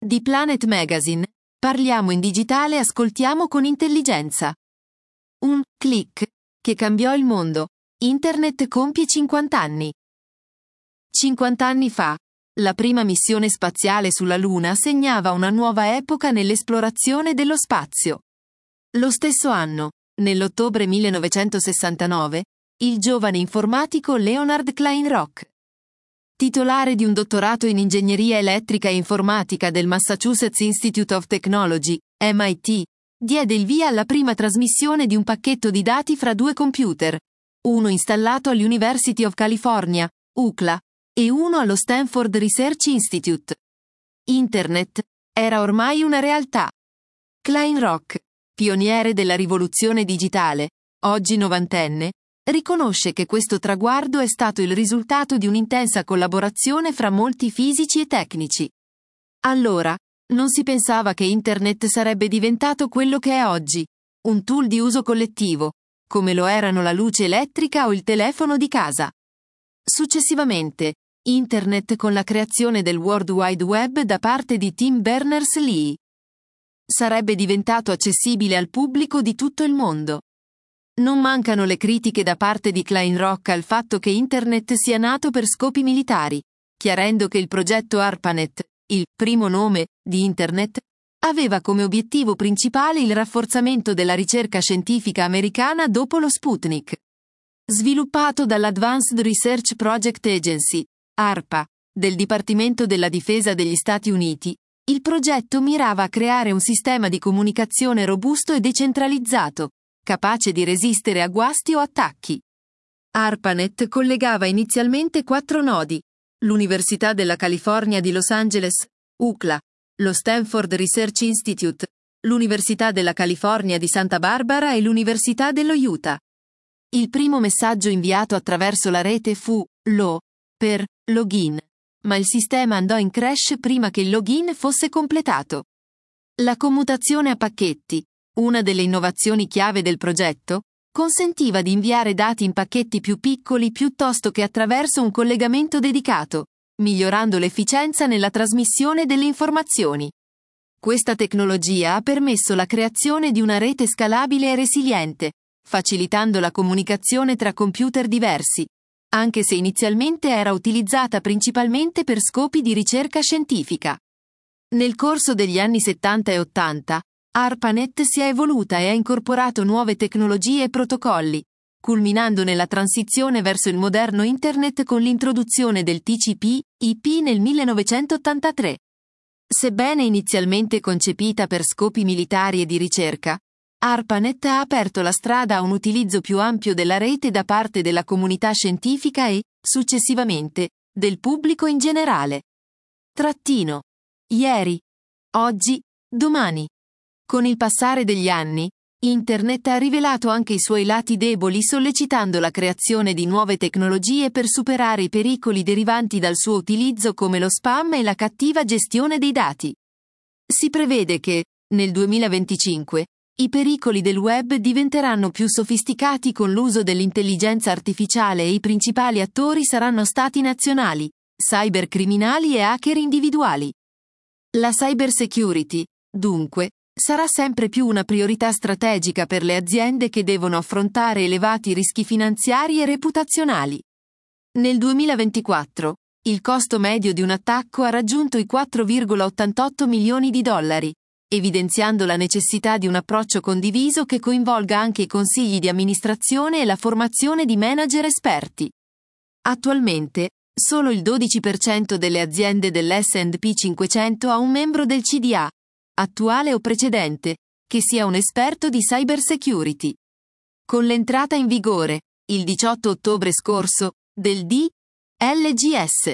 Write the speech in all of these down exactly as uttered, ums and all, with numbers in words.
Di Planet Magazine, parliamo in digitale e ascoltiamo con intelligenza. Un click che cambiò il mondo. Internet compie cinquanta anni. cinquanta anni fa, la prima missione spaziale sulla Luna segnava una nuova epoca nell'esplorazione dello spazio. Lo stesso anno, nell'ottobre millenovecentosessantanove, il giovane informatico Leonard Kleinrock, titolare di un dottorato in ingegneria elettrica e informatica del Massachusetts Institute of Technology, M I T, diede il via alla prima trasmissione di un pacchetto di dati fra due computer, uno installato all'University of California, U C L A, e uno allo Stanford Research Institute. Internet era ormai una realtà. Kleinrock, pioniere della rivoluzione digitale, oggi novantenne, riconosce che questo traguardo è stato il risultato di un'intensa collaborazione fra molti fisici e tecnici. Allora, non si pensava che Internet sarebbe diventato quello che è oggi, un tool di uso collettivo, come lo erano la luce elettrica o il telefono di casa. Successivamente, Internet con la creazione del World Wide Web da parte di Tim Berners-Lee sarebbe diventato accessibile al pubblico di tutto il mondo. Non mancano le critiche da parte di Kleinrock al fatto che Internet sia nato per scopi militari, chiarendo che il progetto ARPANET, il primo nome di Internet, aveva come obiettivo principale il rafforzamento della ricerca scientifica americana dopo lo Sputnik. Sviluppato dall'Advanced Research Project Agency, ARPA, del Dipartimento della Difesa degli Stati Uniti, il progetto mirava a creare un sistema di comunicazione robusto e decentralizzato, capace di resistere a guasti o attacchi. ARPANET collegava inizialmente quattro nodi: l'Università della California di Los Angeles, U C L A, lo Stanford Research Institute, l'Università della California di Santa Barbara e l'Università dello Utah. Il primo messaggio inviato attraverso la rete fu lo per login, ma il sistema andò in crash prima che il login fosse completato. La commutazione a pacchetti, una delle innovazioni chiave del progetto, consentiva di inviare dati in pacchetti più piccoli piuttosto che attraverso un collegamento dedicato, migliorando l'efficienza nella trasmissione delle informazioni. Questa tecnologia ha permesso la creazione di una rete scalabile e resiliente, facilitando la comunicazione tra computer diversi, anche se inizialmente era utilizzata principalmente per scopi di ricerca scientifica. Nel corso degli anni settanta e ottanta, ARPANET si è evoluta e ha incorporato nuove tecnologie e protocolli, culminando nella transizione verso il moderno Internet con l'introduzione del T C P I P nel millenovecentottantatré. Sebbene inizialmente concepita per scopi militari e di ricerca, ARPANET ha aperto la strada a un utilizzo più ampio della rete da parte della comunità scientifica e, successivamente, del pubblico in generale. Trattino. Ieri. Oggi. Domani. Con il passare degli anni, Internet ha rivelato anche i suoi lati deboli, sollecitando la creazione di nuove tecnologie per superare i pericoli derivanti dal suo utilizzo come lo spam e la cattiva gestione dei dati. Si prevede che, nel duemilaventicinque, i pericoli del web diventeranno più sofisticati con l'uso dell'intelligenza artificiale e i principali attori saranno stati nazionali, cybercriminali e hacker individuali. La cybersecurity, dunque, sarà sempre più una priorità strategica per le aziende che devono affrontare elevati rischi finanziari e reputazionali. Nel duemilaventiquattro, il costo medio di un attacco ha raggiunto i quattro virgola ottantotto milioni di dollari, evidenziando la necessità di un approccio condiviso che coinvolga anche i consigli di amministrazione e la formazione di manager esperti. Attualmente, solo il dodici per cento delle aziende dell'esse and pi cinquecento ha un membro del C D A, attuale o precedente, che sia un esperto di cybersecurity. Con l'entrata in vigore, il diciotto ottobre scorso, del D L G S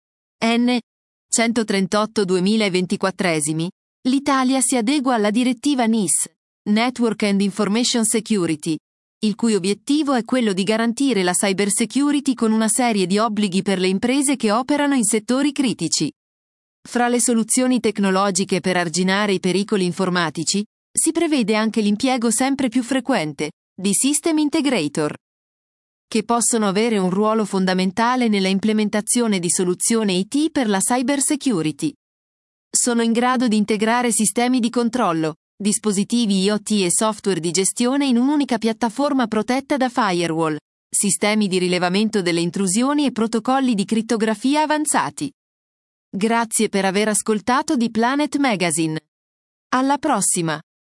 N centotrentotto duemilaventiquattro, l'Italia si adegua alla direttiva N I S, Network and Information Security, il cui obiettivo è quello di garantire la cybersecurity con una serie di obblighi per le imprese che operano in settori critici. Fra le soluzioni tecnologiche per arginare i pericoli informatici, si prevede anche l'impiego sempre più frequente di System Integrator, che possono avere un ruolo fondamentale nella implementazione di soluzioni I T per la cybersecurity. Sono in grado di integrare sistemi di controllo, dispositivi IoT e software di gestione in un'unica piattaforma protetta da firewall, sistemi di rilevamento delle intrusioni e protocolli di crittografia avanzati. Grazie per aver ascoltato di Planet Magazine. Alla prossima!